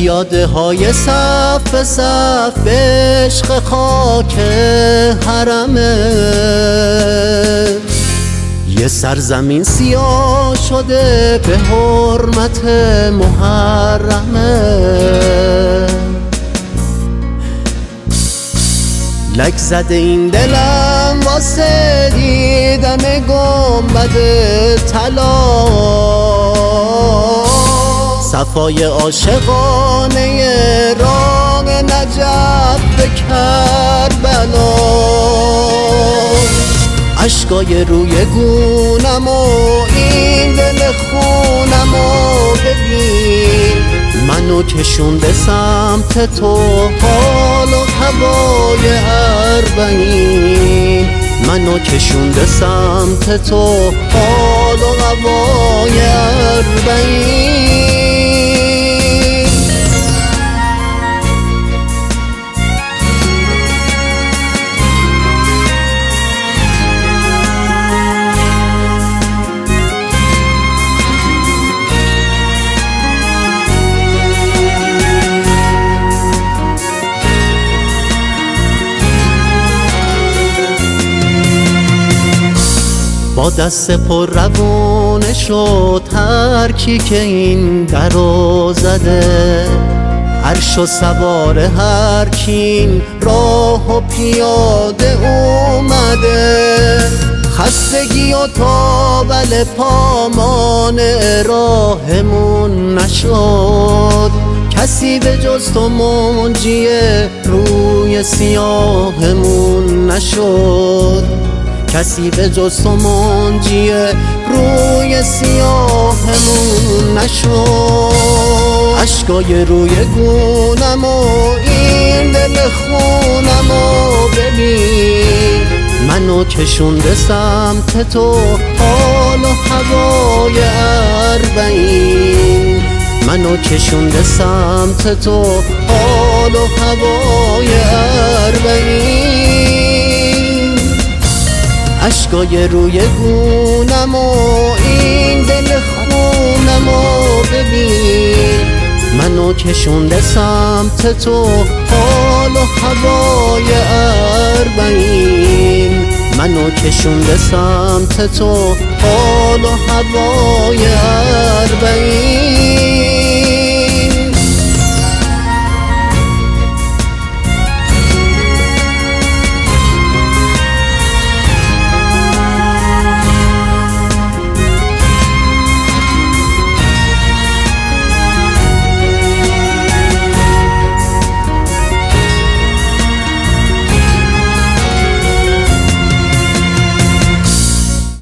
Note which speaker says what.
Speaker 1: پیاده های صف صف عشق خاک حرمه، یه سرزمین سیاه شده به حرمت محرمه. لک زده این دلم واسه دیدن گنبد طلا، صفای عاشقانه راه نجف به کربلا. عشقای روی گونم و این دل خونم و ببین، منو کشونده سمت تو حال و هوای اربعین، منو کشونده سمت تو حال و هوای اربعین. با دست پر روونش و ترکی که این درو زده، عرش و سوار هر کین راه و پیاده اومده. خستگی و تاول پامان راهمون نشد، کسی به جز تو منجی روی سیاهمون نشد، کسی به جز تو منجی روی سیاهمون نشد. عشقای روی گونم و این دل خونم و ببین، منو کشونده سمت تو حال و هوای اربعین، منو کشونده سمت تو حال و هوای اربعین. عشقای روی گونم و این دل خونم و ببین، منو کشونده سمت تو حال و هوای اربعین، منو کشونده سمت تو حال و هوای اربعین.